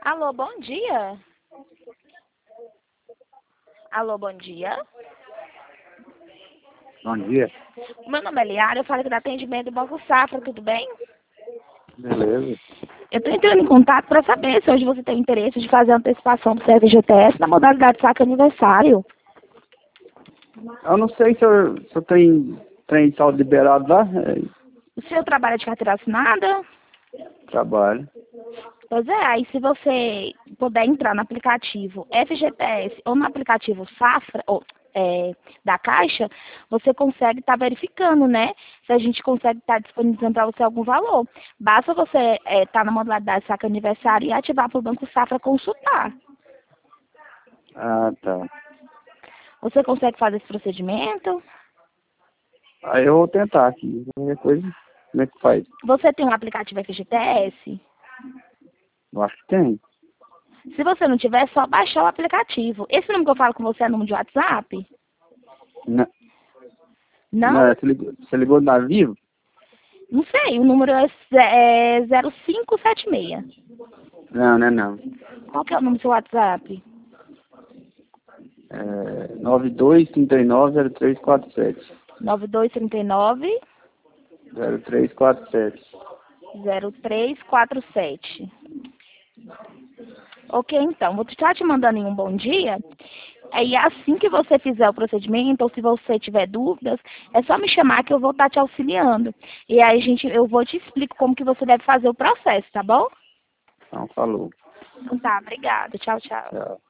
Alô, bom dia. Alô, bom dia. Bom dia. Meu nome é Liara, eu falo aqui do atendimento do Banco Safra, tudo bem? Beleza. Eu estou entrando em contato para saber se hoje você tem interesse de fazer a antecipação do FGTS na modalidade saque aniversário. Eu não sei se eu tenho trem saldo liberado lá. O seu trabalho é de carteira assinada? Trabalho. Pois é, aí se você puder entrar no aplicativo FGTS ou no aplicativo Safra, ou da Caixa, você consegue estar verificando, né? Se a gente consegue estar disponibilizando para você algum valor. Basta você estar na modalidade saque aniversário e ativar para o Banco Safra consultar. Ah, tá. Você consegue fazer esse procedimento? Aí eu vou tentar aqui. Qualquer coisa, como é que faz? Você tem um aplicativo FGTS? Eu acho que tem. Se você não tiver, é só baixar o aplicativo. Esse número que eu falo com você é número de WhatsApp? Não, Não? não, você ligou na Vivo? Não sei, o número é 0576. Não, não. Qual que é o número do seu WhatsApp? 92390347. 9239 0347. 0347. Ok, então, vou estar te mandando em um bom dia. Aí assim que você fizer o procedimento, ou se você tiver dúvidas, é só me chamar que eu vou estar te auxiliando. E aí eu vou te explicar como que você deve fazer o processo, tá bom? Então, falou. Então tá, obrigada. Tchau, tchau. Tchau.